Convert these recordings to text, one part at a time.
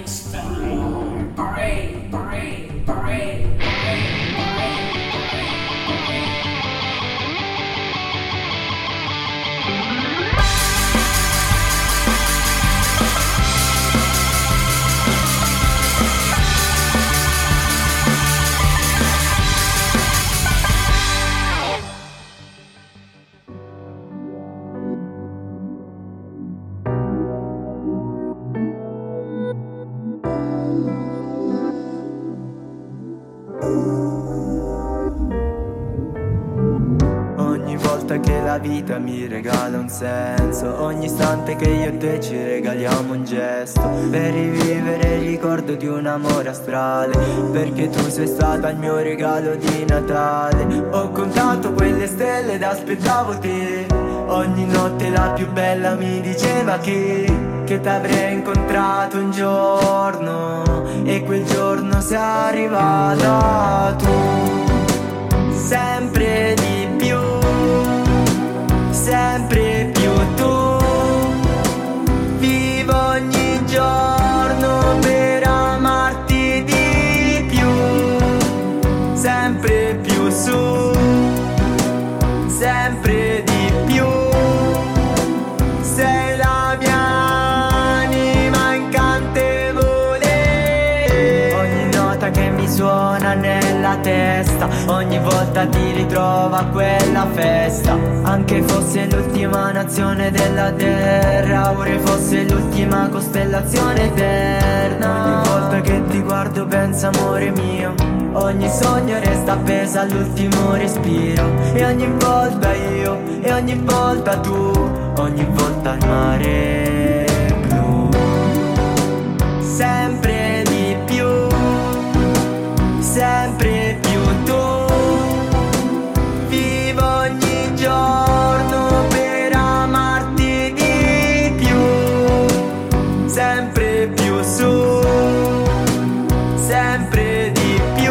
La vita mi regala un senso, ogni istante che io e te ci regaliamo un gesto, per rivivere il ricordo di un amore astrale, perché tu sei stata il mio regalo di Natale. Ho contato quelle stelle ed aspettavo te, ogni notte la più bella mi diceva che t'avrei incontrato un giorno, e quel giorno sei arrivata tu, sempre di più, sempre più tu. Vivo ogni giorno per amarti di più, sempre più su, sempre di più. Sei la mia anima incantevole, ogni nota che mi suona nella testa, ogni volta ti ritrovo a quella festa. Anche fosse l'ultima nazione della terra, ora fosse l'ultima costellazione eterna, ogni volta che ti guardo penso amore mio, ogni sogno resta appesa all'ultimo respiro, e ogni volta io, e ogni volta tu, ogni volta il mare blu. Sempre di più, sempre più tu. Vivo ogni giorno per amarti di più, sempre più su, sempre di più.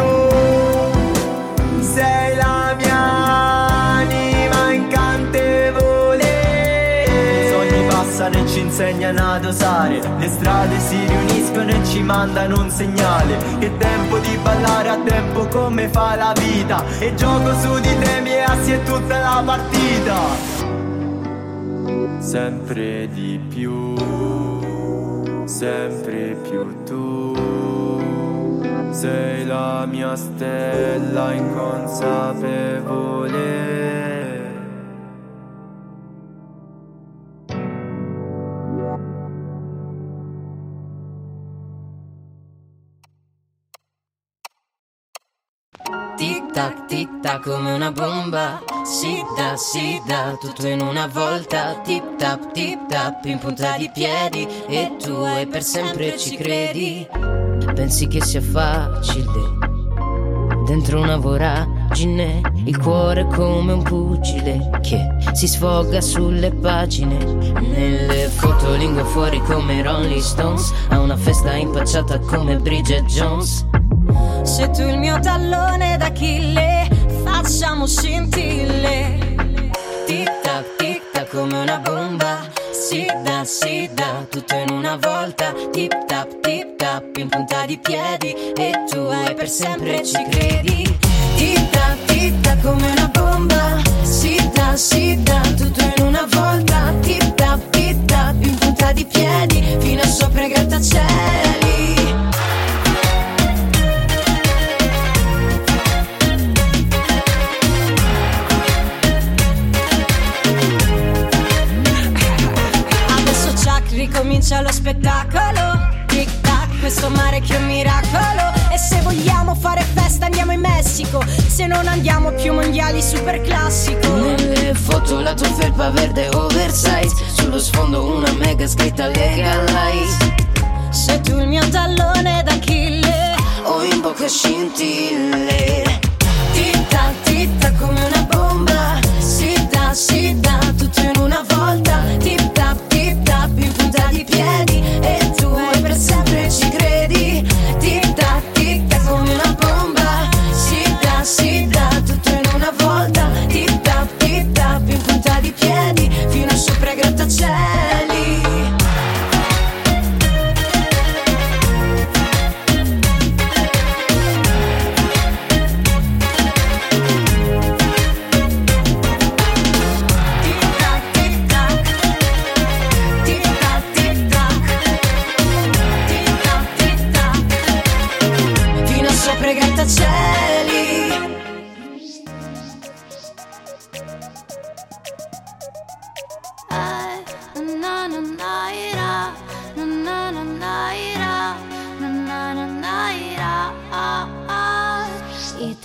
Sei la mia anima incantevole. I sogni passano e ci insegnano ad osare, le strade si riuniscono e ci mandano un segnale, che tempo di ballare a tempo come fa la vita, e gioco su di te miei assi e tutta la partita. Sempre di più, sempre più tu. Sei la mia stella inconsapevole. Tic tac come una bomba, si dà, tutto in una volta. Tip tap, in punta di piedi, e tu hai per sempre ci credi. Pensi che sia facile, dentro una voragine, il cuore è come un pugile che si sfoga sulle pagine. Nelle foto lingua fuori come Rolling Stones, a una festa impacciata come Bridget Jones. Sei tu il mio tallone d'Achille, facciamo scintille. Tic tac come una bomba, si dà, tutto in una volta. Tip tap, in punta di piedi, e tu hai per sempre ci credi. Tic tac come una bomba, si dà, tutto in una volta. Tip tap, in punta di piedi, fino a sopra i grattacieli. Ricomincia lo spettacolo, tic tac, questo mare che è un miracolo. E se vogliamo fare festa andiamo in Messico, se non andiamo più mondiali super classico. Nelle foto la tua felpa verde oversize, sullo sfondo una mega scritta Legalize. Sei tu il mio tallone d'Achille, ho in bocca scintille. Tic tac come una bomba, si dà, tutto in una volta. Tip tap, in punta di piedi, e tu hai per sempre ci credi. Tic tac come una bomba, si dà, tutto in una volta. Tip tap, in punta di piedi, fino a sopra i grattacieli.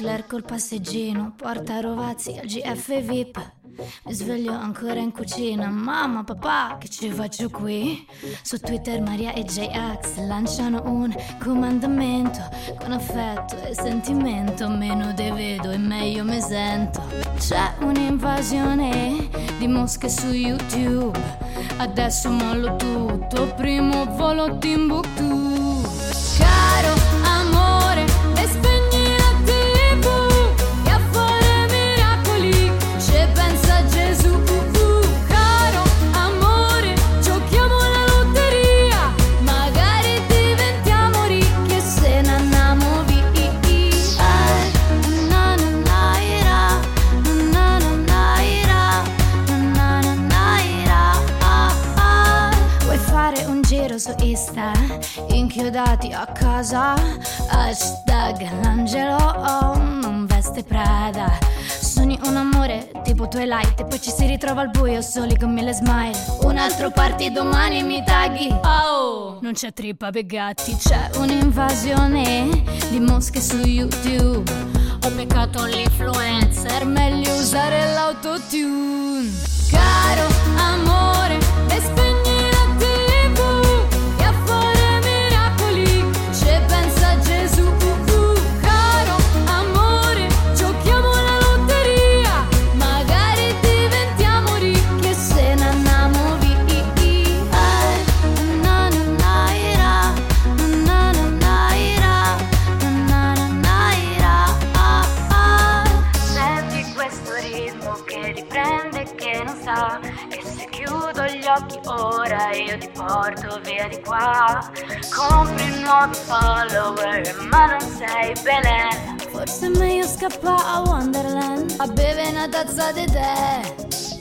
Keller col passeggino, porta Rovazzi al GF VIP. Mi sveglio ancora in cucina, mamma, papà, che ci faccio qui? Su Twitter Maria e J-Ax lanciano un comandamento, con affetto e sentimento, meno te vedo e meglio mi sento. C'è un'invasione di mosche su YouTube, adesso mollo tutto, primo volo Timbuktu. Caro amore, e spegni la TV, e a fare miracoli ci pensa Gesù. Caro amore, giochiamo la lotteria, magari diventiamo ricchi e se ne andiamo via. Na na na ira, na na na ira, na na na ira. Vuoi fare un giro su Insta, inchiodati a casa, hashtag l'angelo non veste Prada. Sogni un amore tipo Twilight e poi ci si ritrova al buio soli con 1000 smile. Un altro party domani mi tagli, oh, non c'è trippa per gatti. C'è un'invasione di mosche su YouTube, ho beccato l'influencer, meglio usare l'autotune. Caro amore, e spegni la TV, e a fare miracoli ci pensa Gesù. Caro amore, giochiamo la lotteria, magari diventiamo ricchi e se ne andiamo via. Na na na ira, na na na ira, na na na ira. Senti questo ritmo che riprende e che non sa che se chiudo gli occhi ora io ti porto via di qua. Compri nuovi follower ma non sei bene, forse è meglio scappare a Wonderland a bere una tazza di tè.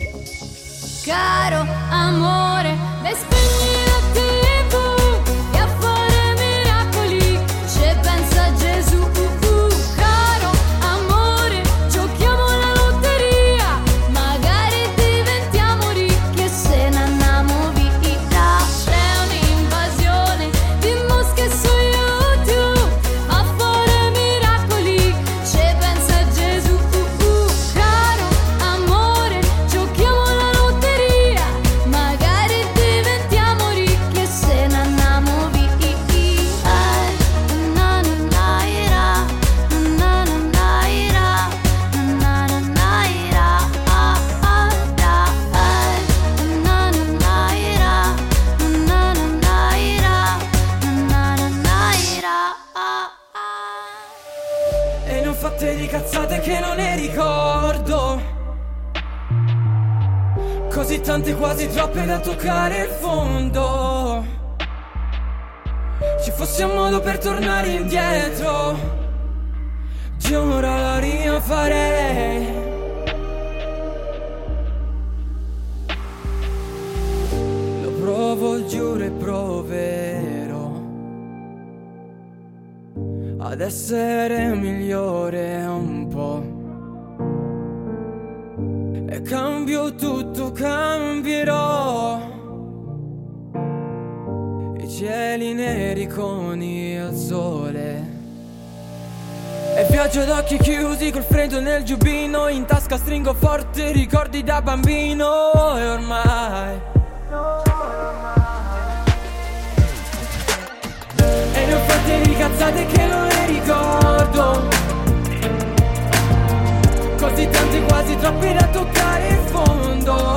Caro amore, e spegni la TV, e a fare miracoli ci pensa Gesù. Caro amore, giochiamo la lotteria, magari diventiamo ricchi e se ne andiamo via. C'è un'invasione di mosche su YouTube, a fare miracoli ci pensa Gesù. Caro amore, giochiamo la lotteria, magari diventiamo ricchi e se ne andiamo via. Na na na ira, na na na ira, na na na ira. Na na na ira, na na na ira, na na na ira. E non fate di cazzate che non ne ricordo, così tante quasi troppe da toccare il fondo. Ci fosse un modo per tornare indietro, giuro la rifarei. Lo provo, giuro e proverò ad essere migliore un po'. E cambio tutto, cambierò i cieli neri con il sole. E viaggio ad occhi chiusi col freddo nel giubbino, in tasca stringo forte ricordi da bambino. E ormai e ne ho fatte di cazzate che non ne ricordo, così tanti quasi troppi da toccare il fondo.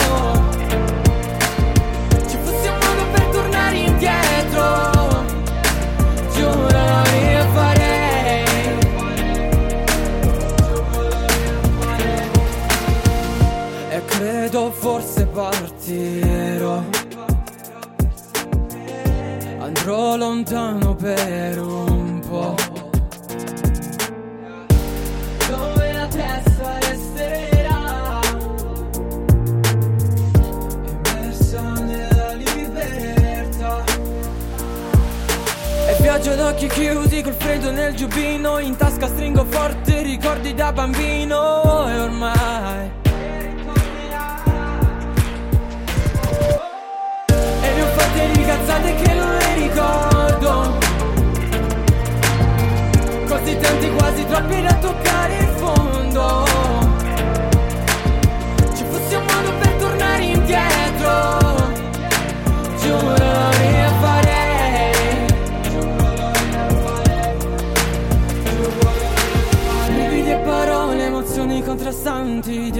Ci fosse un modo per tornare indietro, giuro la rifarei. E credo forse partirò, andrò lontano per un po', dove la testa resterà immersa nella libertà. E viaggio ad occhi chiusi col freddo nel giubbino, in tasca stringo forte ricordi da bambino. E ormai e ne ho fatte di cazzate che non ne ricordo, così tanti quasi troppi da toccare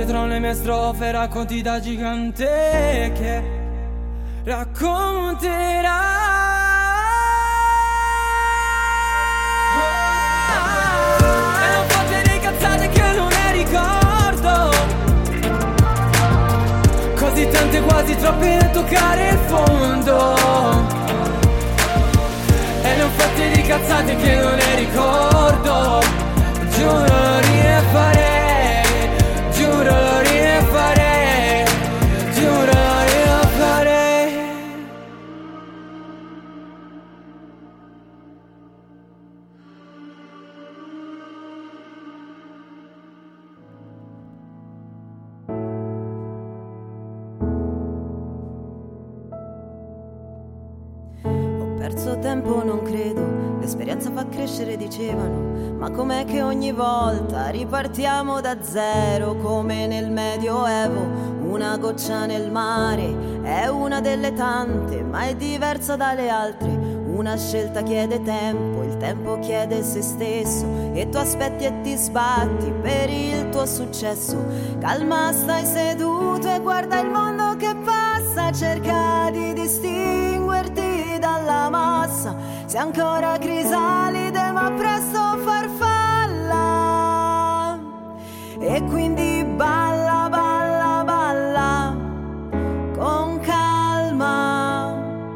dietro le mie strofe racconti da gigante che racconterà. E non fate dei cazzate che non ne ricordo, così tante quasi troppe da toccare il fondo. E non fate di cazzate che non ne ricordo, giuro lo rifarei, giuro lo rifarei, giuro lo rifarei. Perso tempo non credo, l'esperienza fa crescere dicevano, ma com'è che ogni volta ripartiamo da zero come nel Medioevo? Una goccia nel mare è una delle tante, ma è diversa dalle altre. Una scelta chiede tempo, il tempo chiede se stesso, e tu aspetti e ti sbatti per il tuo successo. Calma, stai seduto e guarda il mondo che passa, cerca di distinguerti dalla massa. Sei ancora crisalide ma presto farfalla, e quindi balla, balla, balla con calma.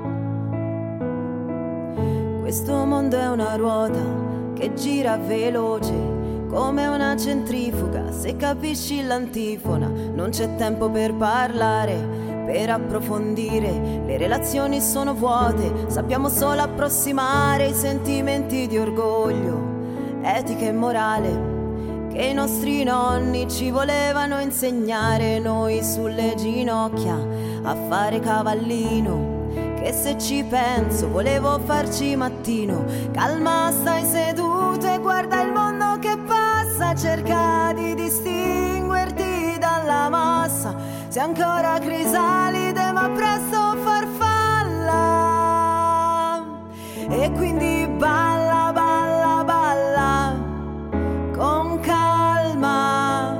Questo mondo è una ruota che gira veloce come una centrifuga. Se capisci l'antifona non c'è tempo per parlare, per approfondire, le relazioni sono vuote, sappiamo solo approssimare i sentimenti di orgoglio, etica e morale che i nostri nonni ci volevano insegnare. Noi sulle ginocchia a fare cavallino, che se ci penso volevo farci mattino. Calma, stai seduto e guarda il mondo che passa, cerca di distinguerti dalla massa. Sei ancora crisalide ma presto farfalla, e quindi balla, balla, balla con calma.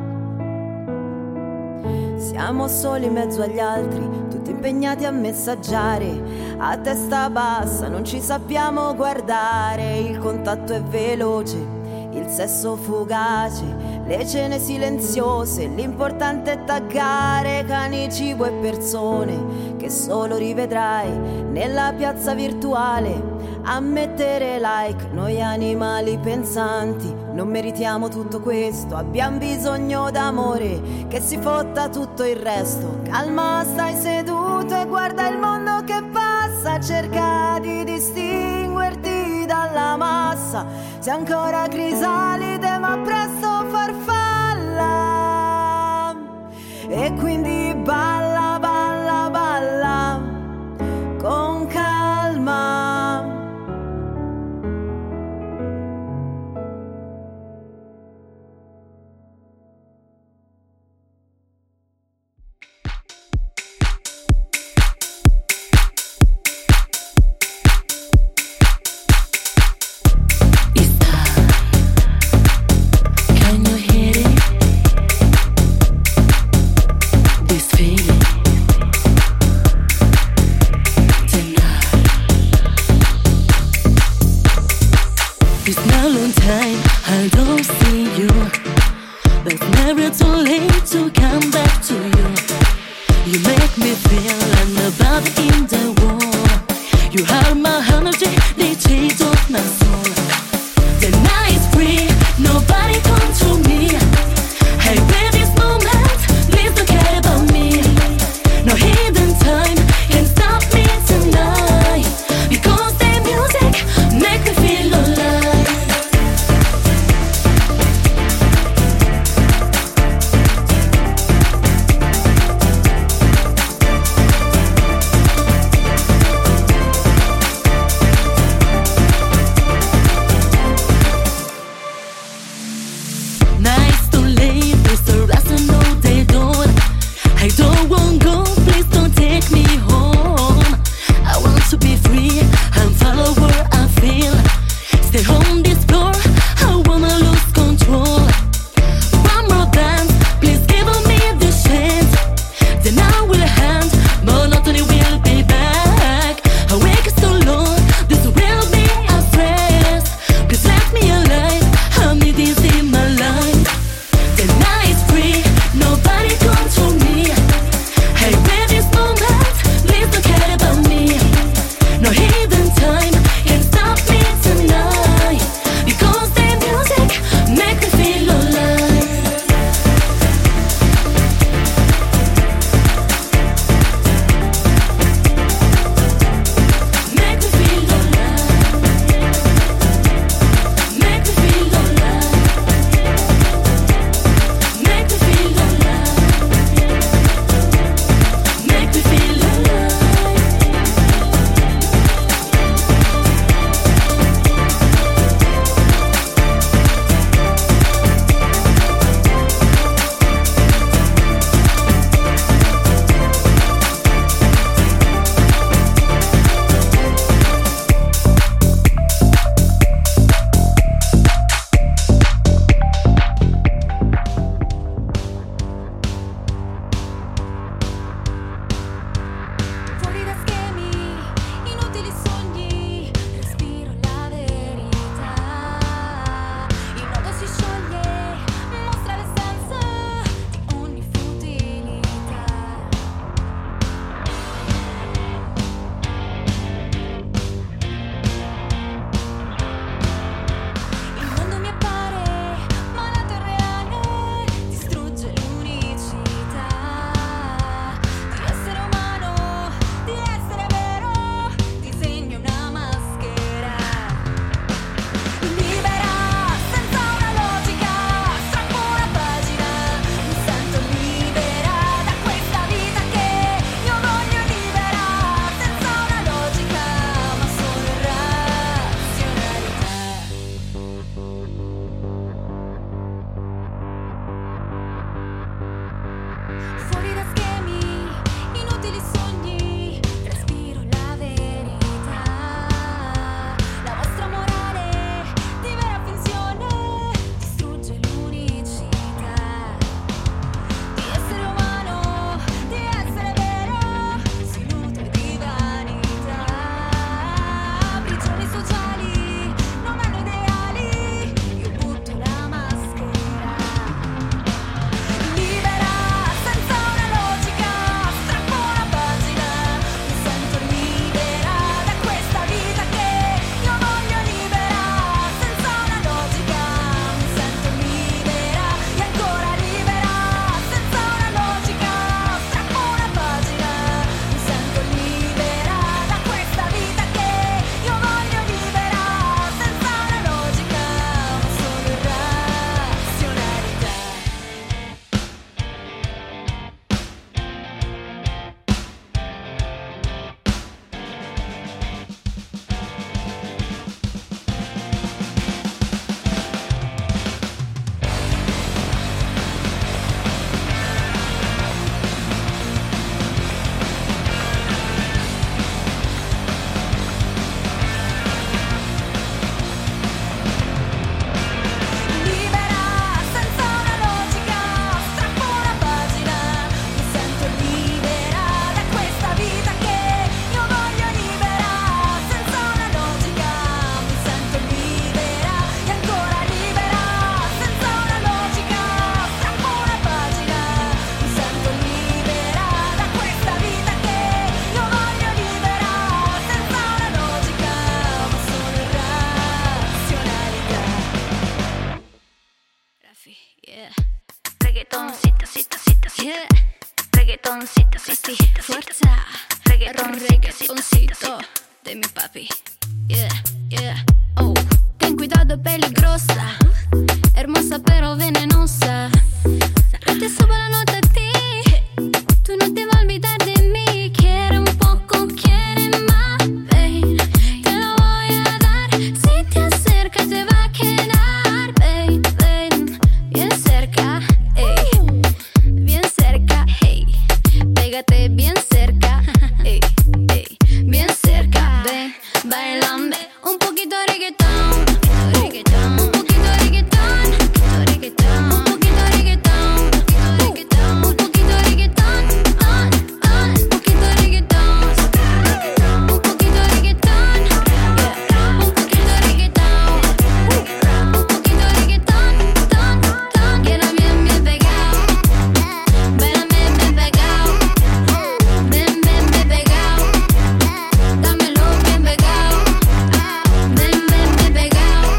Siamo soli in mezzo agli altri, tutti impegnati a messaggiare a testa bassa, non ci sappiamo guardare. Il contatto è veloce, il sesso fugace, le cene silenziose, l'importante è taggare cani, cibo e persone che solo rivedrai nella piazza virtuale. A mettere like, noi animali pensanti non meritiamo tutto questo, abbiamo bisogno d'amore, che si fotta tutto il resto. Calma, stai seduto e guarda il mondo che passa, cerca di distinguerti dalla massa. Sei ancora crisalide ma presto farfalla, e quindi balla, balla, balla con calma. Nice to Sí, fuerza, reggaetoncito de mi papi. Yeah, yeah, oh. Ten cuidado, peligrosa, hermosa pero venenosa. Yo te subo la nota a ti, tú no te vas a olvidar de mí. Quiere un poco, quiere más, babe. Te lo voy a dar, si te acercas te va a quedar, babe, babe. Bien cerca, ey, bien cerca, hey. Pégate bien cerca, ey, ey. Bien cerca, ven, bailame un poquito de reggaetón. Un poquito de reggaetón, un poquito de reggaetón, un poquito de reggaetón, un poquito de reggaetón, un poquito de reggaetón, un poquito de reggaetón, un poquito de reggaetón, quiero bien pegado, bailame bien pegado, bien pegado, dámelo bien pegado, bien pegado.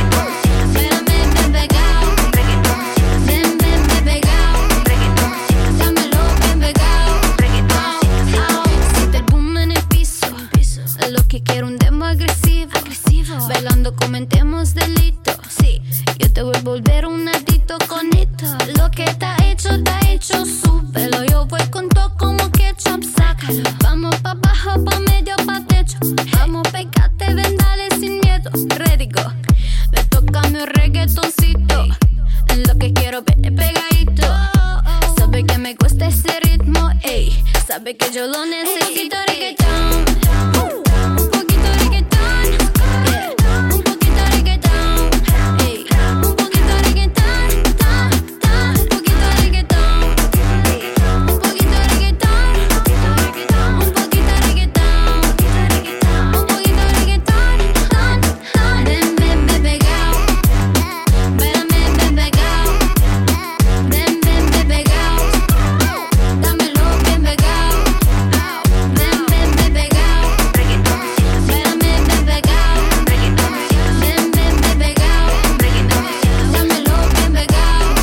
Lo que quiero un demo agresivo. Bailando cometemos delito. Sí, yo te voy a volver un adicto con esto. Lo que está hecho, súbelo. Yo voy con todo como ketchup, sácalo. Vamos pa' abajo, pa' medio, pa' techo. Vamos, pegate, ven, dale sin miedo. Ready, go. Me toca mi reggaetoncito. Lo que quiero ver pegadito. Sabe que me gusta ese ritmo, ey. Sabe que yo lo necesito, reggaetón. Un poquito de reggaetón, yeah. Un poquito de reggaetón, ey. Un poquito de reggaetón, un poquito de reggaetón, un poquito de reggaetón, un poquito de reggaetón, un poquito de reggaetón, ven pegado, bailame bien pegado, ven pegado, dámelo bien pegado, ven pegado, bailame bien pegado, ven pegado, dámelo bien pegado,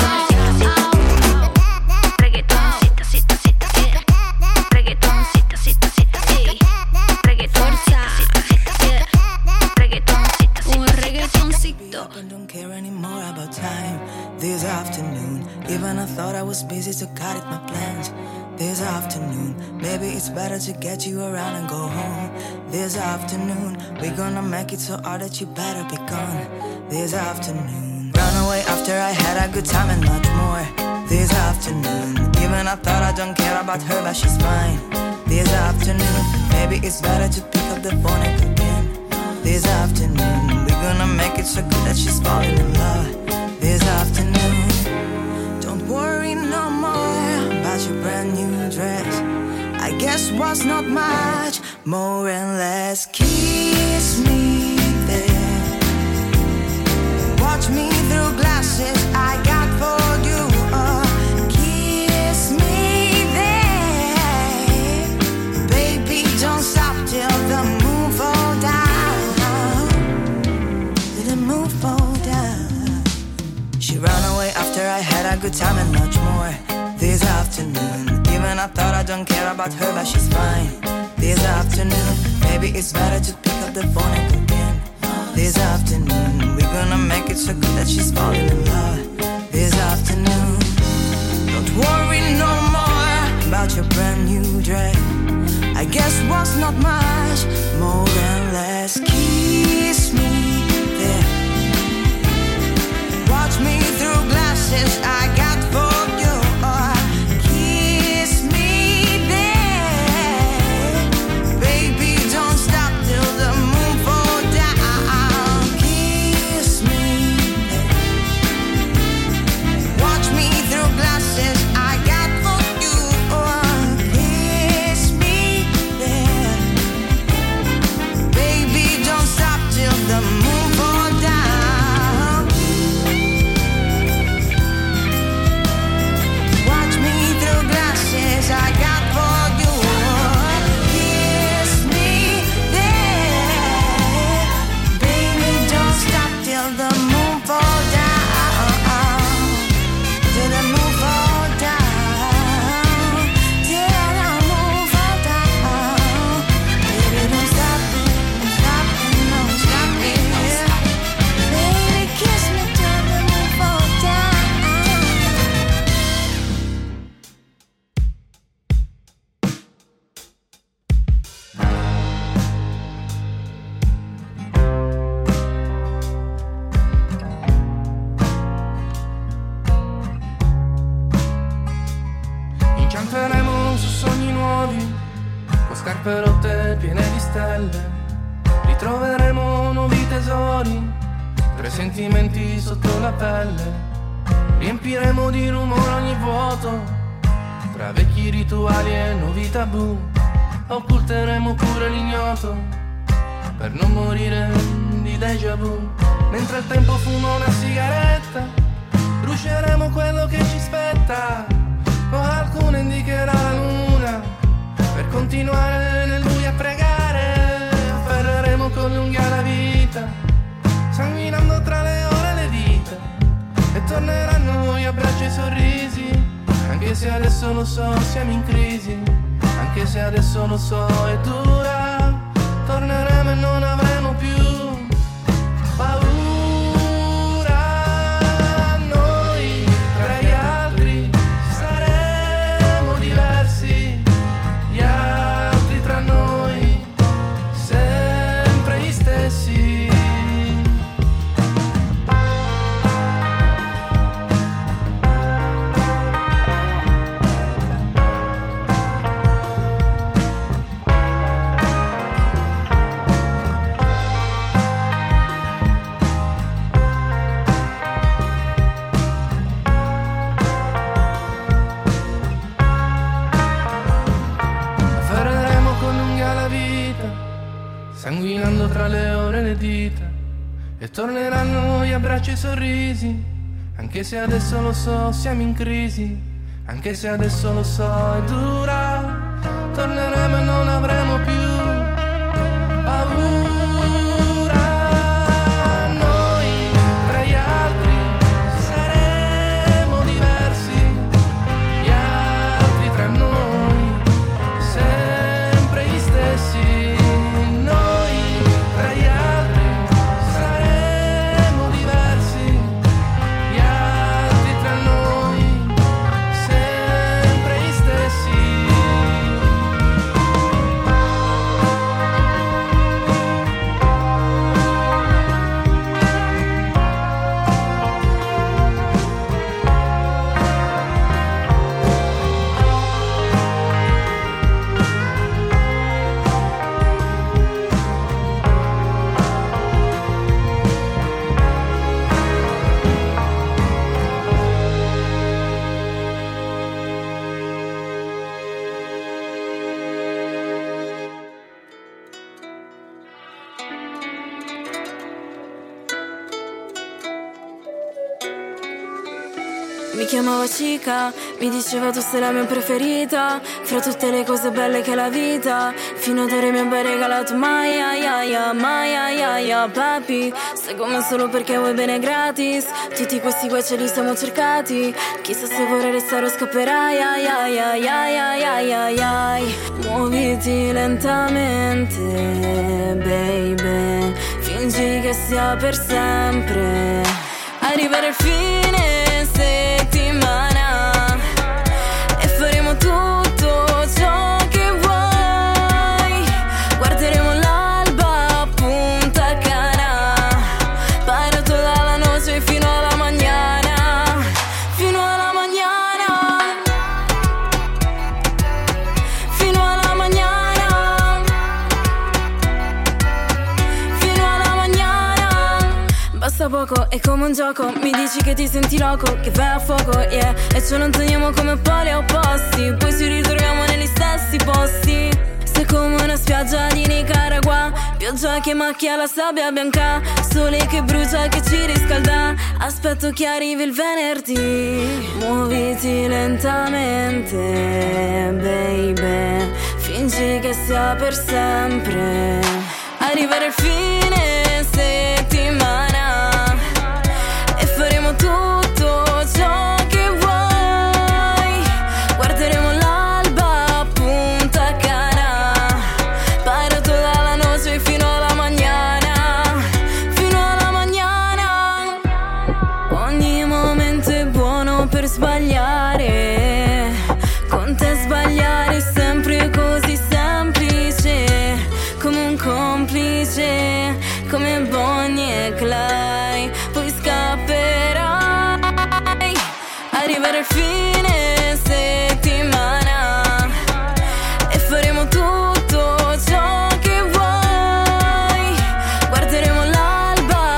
reggaetoncito, un reggaetoncito. I don't care anymore about time. This afternoon, even I thought I was busy, so cut it my plans. This afternoon, maybe it's better to get you around and go home. This afternoon, we're gonna make it so hard that you better be gone. This afternoon, run away after I had a good time and much more. This afternoon, even I thought I don't care about her, but she's fine. This afternoon, maybe it's better to pick up the phone and begin. This afternoon, we're gonna make it so good that she's falling in love. This afternoon, don't worry no more about your brand new dress. I guess was not much more and less. Kiss me there, watch me through glasses I got for you. Kiss me there, baby, don't stop till the moon fall down. Till the moon fall down. She ran away after I had a good time and much more. This afternoon, even I thought I don't care about her, but she's fine. This afternoon, maybe it's better to pick up the phone and begin. This afternoon, we're gonna make it so good that she's falling in love. This afternoon, don't worry no more about your brand new dress. I guess was not much more than less. Kiss me there, watch me through glasses I got for you. Kiss me there, baby, don't stop till the moon fall down. Kiss me there, watch me through glasses I got for you. Kiss me there, baby, don't fuori, 3 sentimenti sotto la pelle. Riempiremo di rumore ogni vuoto, tra vecchi rituali e nuovi tabù. Occulteremo pure l'ignoto, per non morire di déjà vu. Mentre il tempo fuma una sigaretta, bruceremo quello che ci spetta. Qualcuno indicherà la luna, per continuare nel buio a pregare. Afferreremo con l'unghia la vita, sanguinando tra le ore e le dita. E torneranno gli abbracci e i sorrisi, anche se adesso lo so siamo in crisi, anche se adesso lo so è dura. Torneremo e non avremo più paura. Noi tra gli altri saremo diversi, gli altri tra noi sempre gli stessi. Sanguinando tra le ore e le dita. E torneranno gli abbracci e i sorrisi, anche se adesso lo so siamo in crisi, anche se adesso lo so è dura. Torneremo e non avremo più paura. Noi tra gli altri saremo diversi, gli altri tra noi sempre gli stessi. Mi chiamava Chica, mi diceva tu sei la mia preferita, fra tutte le cose belle che è la vita. Fino ad ora mi abbia regalato Maya, papi. Stai con me solo perché vuoi bene gratis. Tutti questi guai ce li siamo cercati. Chissà se vorrei restare o scapperai. Muoviti lentamente, baby. Fingi che sia per sempre. Arrivare al fine settimana e faremo tutto ciò che vuoi. Guarderemo l'alba a Punta Cana, parato dalla noce fino alla mañana, fino alla mañana, fino alla mañana, fino alla mañana. Basta poco, è come un gioco. Mi dici che ti senti loco, che vai a fuoco, yeah. E ce lo allontaniamo come poli opposti, poi ci ritroviamo negli stessi posti. Sei come una spiaggia di Nicaragua, pioggia che macchia la sabbia bianca, sole che brucia, che ci riscalda. Aspetto che arrivi il venerdì. Muoviti lentamente, baby. Fingi che sia per sempre. Arrivare al fine settimana e faremo tutto ciò che vuoi. Guarderemo l'alba a Punta Cana, parato dalla noce fino alla mañana, fino alla mañana. Ogni momento è buono per sbagliare, con te sbagliare è sempre così semplice, come un complice, come Bonnie e Clyde. Poi scapperai. Arrivare al fine settimana e faremo tutto ciò che vuoi. Guarderemo l'alba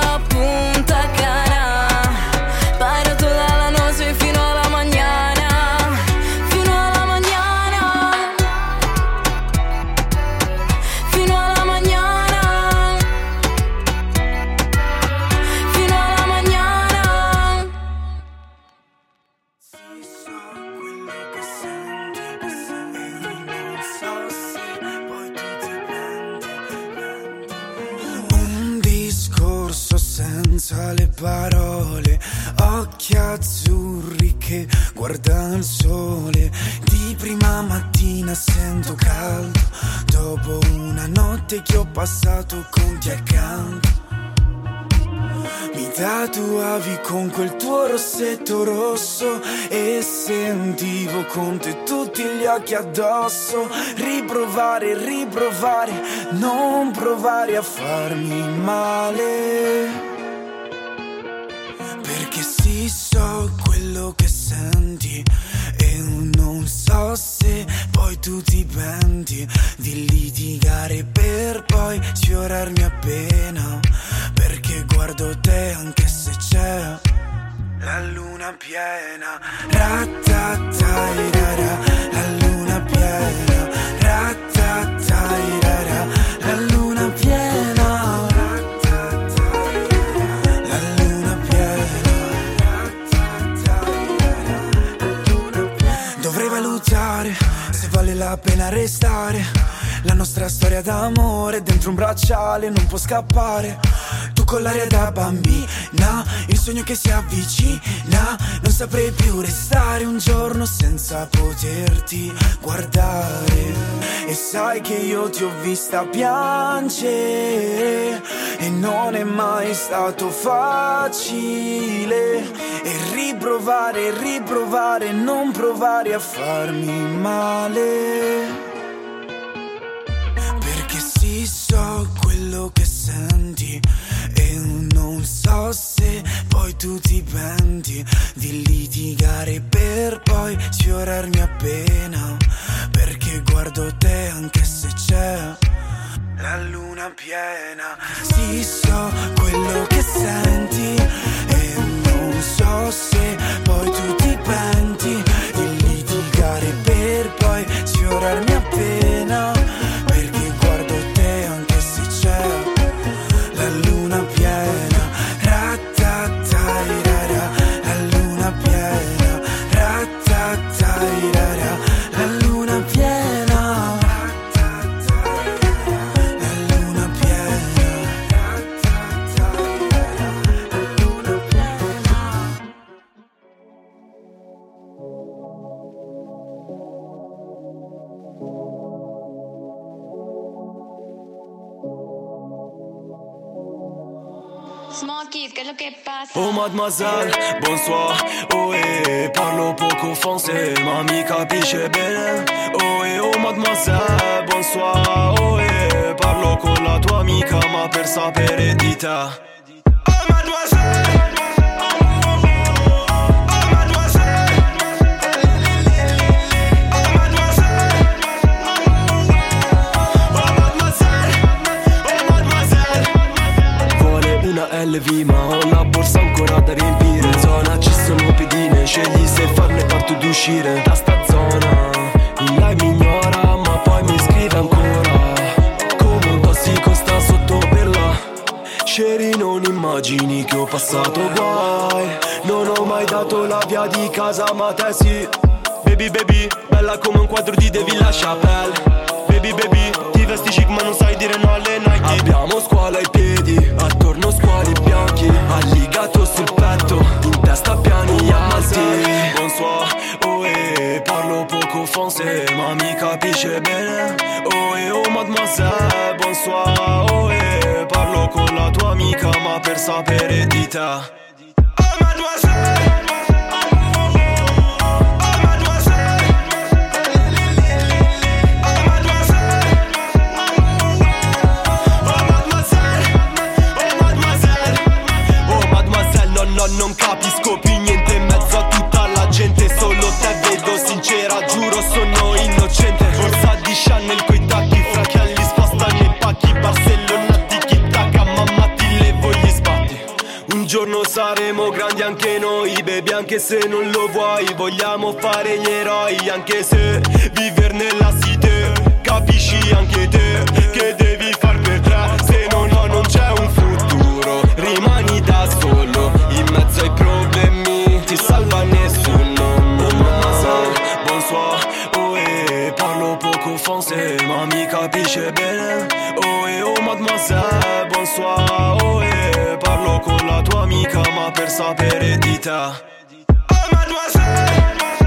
senza le parole, occhi azzurri che guardano il sole. Di prima mattina sento caldo, dopo una notte che ho passato con te accanto. Mi tatuavi con quel tuo rossetto rosso e sentivo con te tutti gli occhi addosso. Riprovare, riprovare, non provare a farmi male, perché sì, so quello che senti e non so se poi tu ti penti di litigare per poi sfiorarmi appena, perché guardo te anche se c'è la luna piena. Ratatairara, la luna piena. Ratatairara, la luna piena. La luna piena. Dovrei valutare se vale la pena restare. La nostra storia d'amore dentro un bracciale non può scappare. Tu con l'aria da bambina, il sogno che si avvicina. Non saprei più restare un giorno senza poterti guardare. E sai che io ti ho vista piangere e non è mai stato facile. E riprovare, riprovare, non provare a farmi male, sì, so quello che senti e non so se poi tu ti penti di litigare per poi sfiorarmi appena, perché guardo te anche se c'è la luna piena. Sì, so quello che senti e non so se poi tu ti penti di litigare per poi sfiorarmi appena, perché guardo te anche se c'è la luna piena. Ratatairara, la luna piena. Ratatairara, la luna piena. La luna piena. La luna piena. Smokey, che è lo che passa? Oh mademoiselle, bonsoir, oh parlo poco français, ma mi capisce bene. Oh mademoiselle, bonsoir, oh parlo con la tua amica, ma per sapere di te. Oh mademoiselle. LV, ma ho la borsa ancora da riempire. In zona ci sono pedine, scegli se farne parte o uscire da sta zona. Lei mi ignora ma poi mi scrive ancora, come un tossico sta sotto per la Sherry. Non immagini che ho passato guai, non ho mai dato la via di casa ma te sì. Baby baby, bella come un quadro di David LaChapelle. Baby baby, ti vesti chic ma non sai dire no alle Nike. Abbiamo squalo ai piedi, attorno squali bianchi, alligato sul petto, in testa piani alti. Bonsoir, oh parlo poco français, ma mi capisce bene. Oh mademoiselle, bonsoir, oh parlo con la tua amica, ma per sapere di te. Oh mademoiselle. Non capisco più niente in mezzo a tutta la gente, solo te vedo sincera, giuro sono innocente. Borsa di Chanel coi tacchi, fra che li spostano i pacchi. Barcellona tiki-taka, mamma ti levo gli sbatti. Un giorno saremo grandi anche noi, baby, anche se non lo vuoi. Vogliamo fare gli eroi, anche se viver nella cité. Capisci anche te che devi far per tre, se no non c'è un futuro, rimani da solo in mezzo ai problemi, ti salva nessuno. Bonsoir, oh parlo poco français, ma mi capisce bene. Oh mademoiselle, bonsoir, oh parlo parlo con la tua amica, ma per sapere di te. Oh mademoiselle,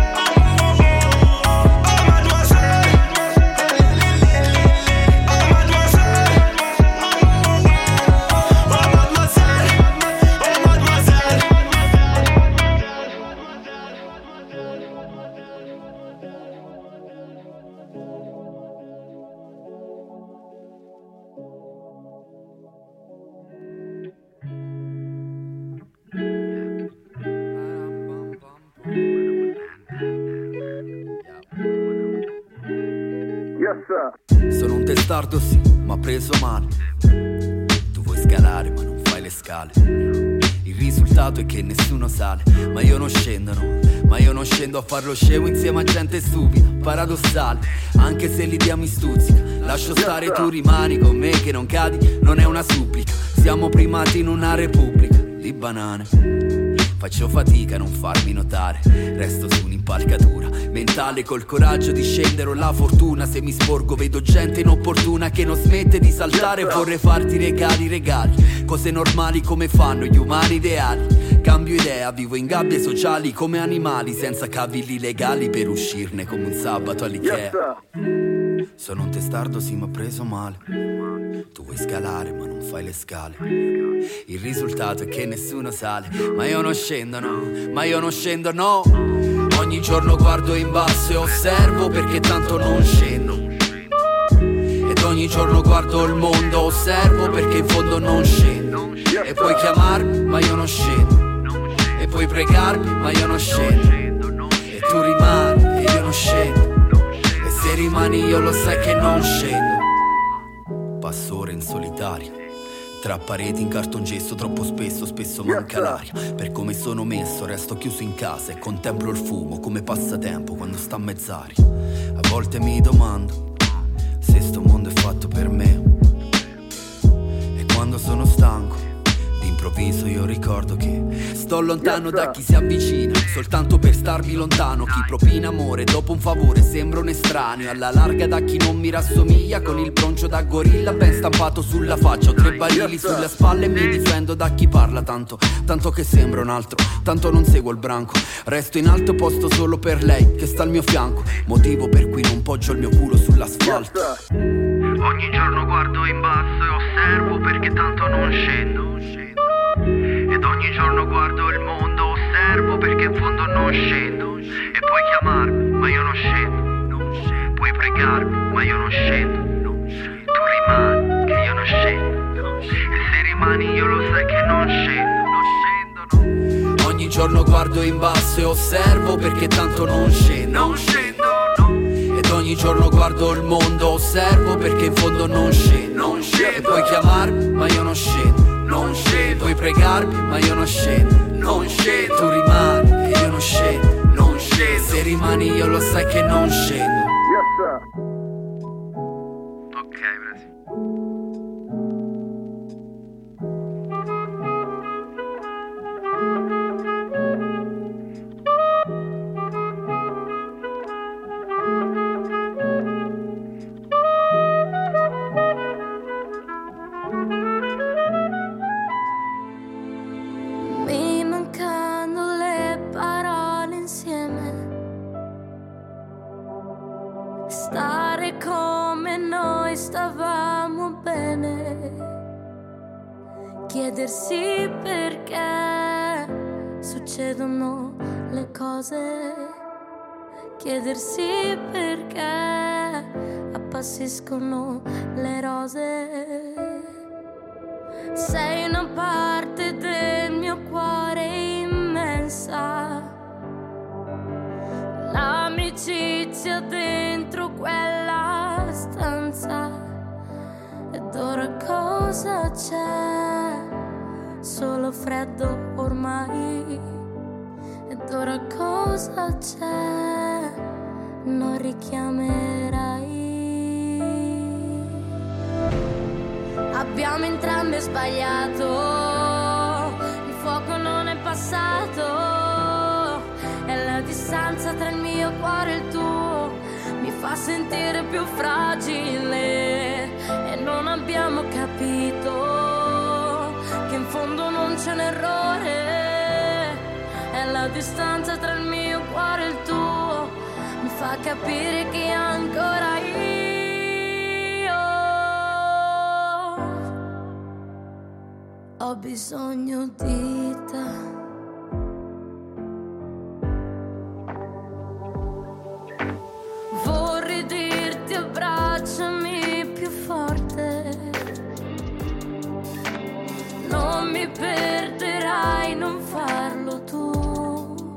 sono un testardo sì, ma preso male. Tu vuoi scalare ma non fai le scale. Il risultato è che nessuno sale, ma io non scendo, no. Ma io non scendo a farlo scemo insieme a gente stupida. Paradossale, anche se l'idea mi stuzzica. Lascio stare, tu rimani con me che non cadi, non è una supplica. Siamo primati in una repubblica di banane. Faccio fatica a non farmi notare, resto su un'impalcatura mentale col coraggio di scendere o la fortuna. Se mi sporgo vedo gente inopportuna che non smette di saltare. Vorrei farti regali, cose normali come fanno gli umani ideali. Cambio idea, vivo in gabbie sociali come animali, senza cavilli legali per uscirne come un sabato all'Ikea. Sono un testardo sì ma preso male. Tu vuoi scalare ma non fai le scale. Il risultato è che nessuno sale, ma io non scendo, no, ma io non scendo, no. Ogni giorno guardo in basso e osservo perché tanto non scendo. Ed ogni giorno guardo il mondo, osservo perché in fondo non scendo. E puoi chiamarmi ma io non scendo. E puoi pregarmi ma io non scendo. E tu rimani e io non scendo. E se rimani io lo sai che non scendo. Passo ore in solitaria tra pareti in cartongesso, troppo spesso manca l'aria. Per come sono messo resto chiuso in casa e contemplo il fumo come passatempo quando sta a mezz'aria. A volte mi domando se sto mondo è fatto per me. E quando sono stanco d'improvviso io ricordo che sto lontano da chi si avvicina, soltanto per starmi lontano. Chi propina amore dopo un favore sembra un estraneo, alla larga da chi non mi rassomiglia. Con il broncio da gorilla ben stampato sulla faccia, ho 3 barili sulle spalle e mi difendo da chi parla tanto che sembra un altro. Tanto non seguo il branco, resto in alto posto solo per lei che sta al mio fianco. Motivo per cui non poggio il mio culo sull'asfalto. Ogni giorno guardo in basso e osservo perché tanto non scendo. Ed ogni giorno guardo il mondo, osservo perché in fondo non scendo. E puoi chiamarmi ma io non scendo. Puoi pregarmi ma io non scendo. Tu rimani che io non scendo. E se rimani io lo sai che non scendo. Ogni giorno guardo in basso e osservo perché tanto non scendo. Ed ogni giorno guardo il mondo, osservo perché in fondo non scendo. E puoi chiamarmi ma io non scendo. Puoi pregarmi ma io non scendo. Tu rimani e io non scendo. Se rimani io lo sai che non scendo. Ok, Brasi. Stare come noi stavamo bene, chiedersi perché succedono le cose, chiedersi perché appassiscono le rose. Sei una parte del mio cuore immensa, l'amicizia dentro quella stanza. Ed ora cosa c'è? Solo freddo ormai. Ed ora cosa c'è? Non richiamerai. Abbiamo entrambi sbagliato, il fuoco non è passato, e la distanza tra il mio cuore e il tuo mi fa sentire più fragile. E non abbiamo capito che in fondo non c'è un errore, è la distanza tra il mio cuore e il tuo, mi fa capire che ancora io ho bisogno di te. Vorrei dirti abbracciami più forte, non mi perderai, non farlo tu.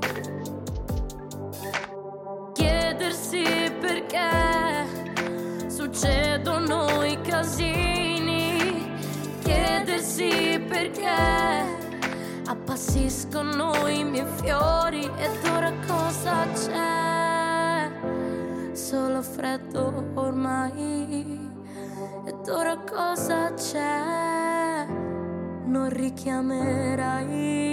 Chiedersi perché succedono i casini, chiedersi perché appassiscono i miei fiori ed ora cosa c'è? Solo freddo ormai, ed ora cosa c'è? Non richiamerai.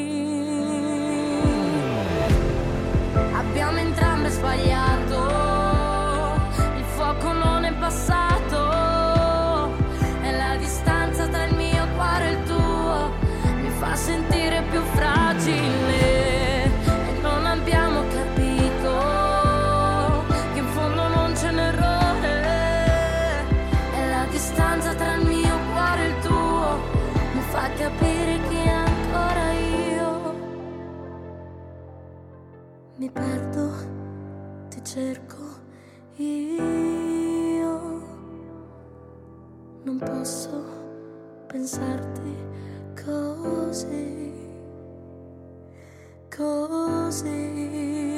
Abbiamo entrambe sbagliato, il fuoco non è passato, è la distanza tra il mio cuore e il tuo, mi fa sentire più fragile e non abbiamo capito che in fondo non c'è un errore, è la distanza tra il mio cuore e il tuo, mi fa capire che ancora io mi perdo, ti cerco, io non posso pensarti così, così.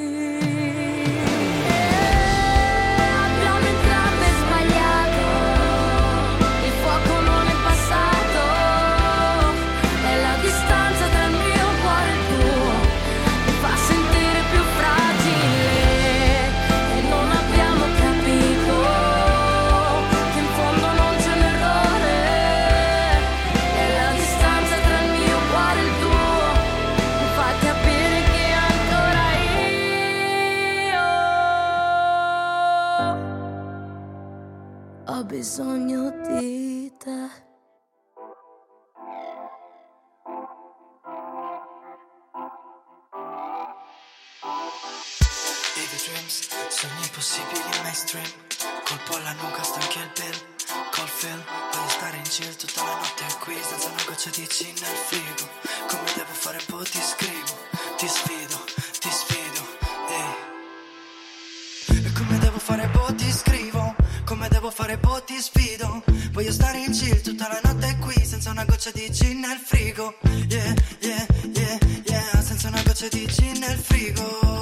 Abbiamo entrambe sbagliato, il fuoco non è passato, è la distanza tra il mio cuore e il tuo, mi fa sentire più fragile e non abbiamo capito che in fondo non c'è un errore, è la distanza tra il mio cuore e il tuo, mi fa capire che ancora io ho bisogno di te. Vivi dreams, sogni impossibili mainstream, colpo alla nuca, stanchi il bill, col film, voglio stare in chill tutta la notte qui, senza una goccia di gin nel frigo, come devo fare boh ti scrivo, ti sfido, ehi. E come devo fare boh ti scrivo, come devo fare boh ti sfido, voglio stare in chill tutta la notte qui, senza una goccia di gin nel frigo, yeah, yeah, yeah, yeah, senza una goccia di gin nel frigo.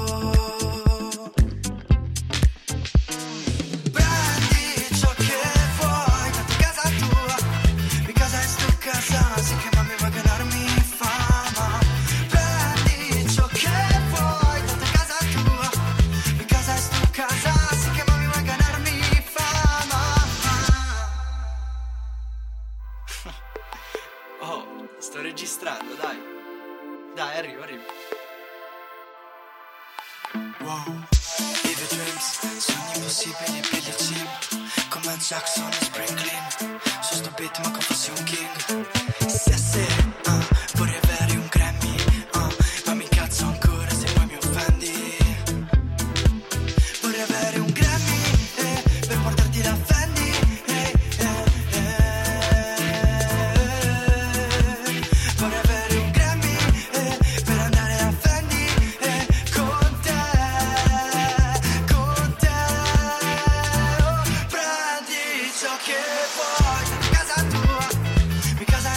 Sì che mamma vuoi ganarmi fama, prendi ciò che vuoi, tanto è casa tua, mi casa è stu casa, sì che mamma vuoi ganarmi fama. Oh, sto registrando, dai, arrivo. Wow, vive dreams, sogni impossibili, Billie Jean, come Jackson e Springsteen, su sto beat ma come fossi un king. Se, vorrei avere un Grammy, ma mi incazzo ancora se poi mi offendi. Vorrei avere un Grammy, per portarti la Fendi, vorrei avere un Grammy, per andare a Fendi, con te, oh, prendi ciò che vuoi, tanto casa tua, mi casa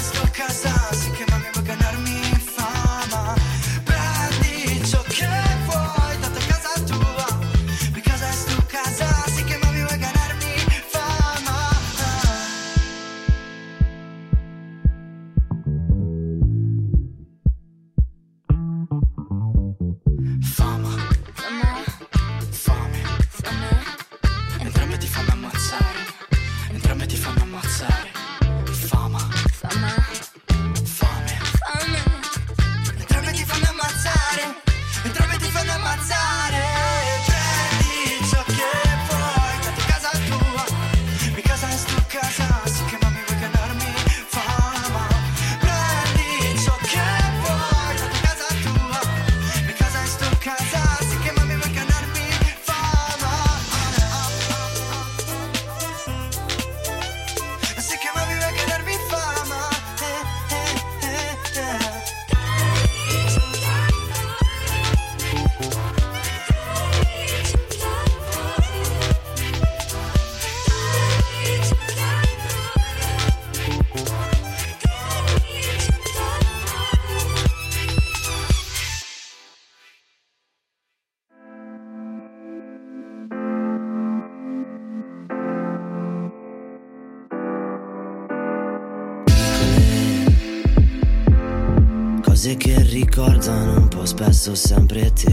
cose che ricordano un po' spesso sempre te.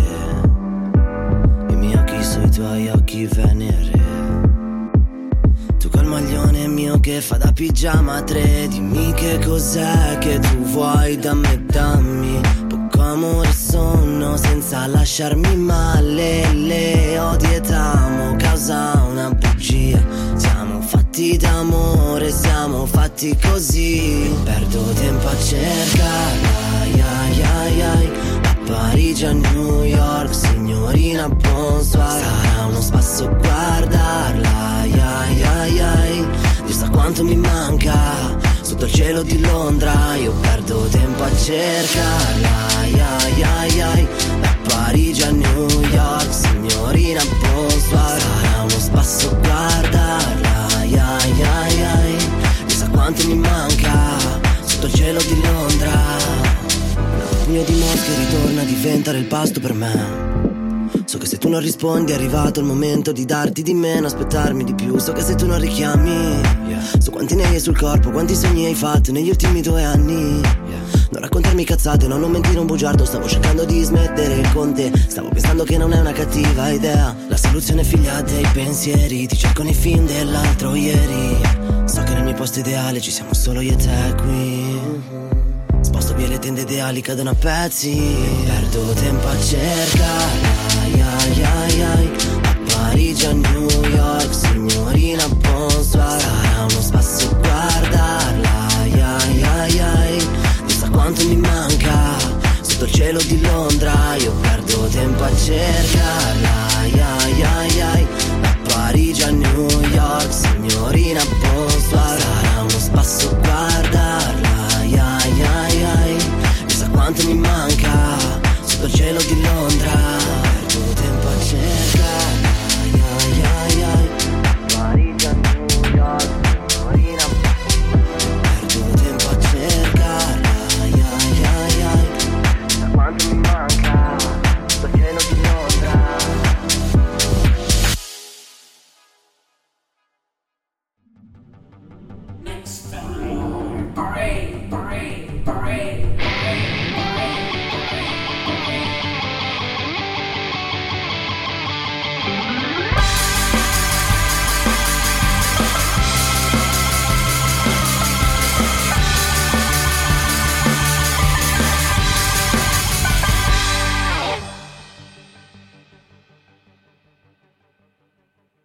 I miei occhi sui tuoi occhi venere. Tu col maglione mio che fa da pigiama 3. Dimmi che cos'è che tu vuoi da me, dammi poco amore e sonno senza lasciarmi male. Le odi e t'amo, causa una bugia. Siamo fatti d'amore, siamo fatti così. Perdo tempo a cercarla, ai ai ai. A Parigi, a New York, signorina bonsoir. Sarà uno spasso guardarla, ai ai ai ai. Dio sa quanto mi manca, sotto il cielo di Londra. Io perdo tempo a cercarla, ai ai ai ai. Da Parigi a New York, signorina bonsoir. Sarà uno spasso guardarla, ai ai ai ai. Dio sa quanto mi manca, sotto il cielo di Londra. Un pugno di mosche ritorna a diventare il pasto per me. So che se tu non rispondi è arrivato il momento di darti di meno, aspettarmi di più. So che se tu non richiami, so quanti ne hai sul corpo, quanti sogni hai fatto negli ultimi 2 anni. Non raccontarmi cazzate, no, non mentire un bugiardo. Stavo cercando di smettere con te, stavo pensando che non è una cattiva idea. La soluzione è figlia dei pensieri, ti cerco nei film dell'altro ieri. So che nel mio posto ideale ci siamo solo io e te qui. Sposto via le tende ideali, cadono a pezzi. Perdo tempo a cercarla, ai ai ai ai. A Parigi, a New York, signorina bonsoir. Sarà uno spasso guardarla, ai ai ai ai. Dio sa quanto mi manca, sotto il cielo di Londra. Io perdo tempo a cercarla, ai ai ai ai. A Parigi, a New York, signorina bonsoir. Sarà uno spasso guardarla, ai ai ai ai. Dio sa quanto mi manca, sotto il cielo di Londra. Perdo tempo a cercarla, ai ai ai ai. Parigi, a New York, signorina. Perdo tempo a cercarla, ai ai ai ai. Dio sa quanto mi manca, sotto il cielo di Londra. Next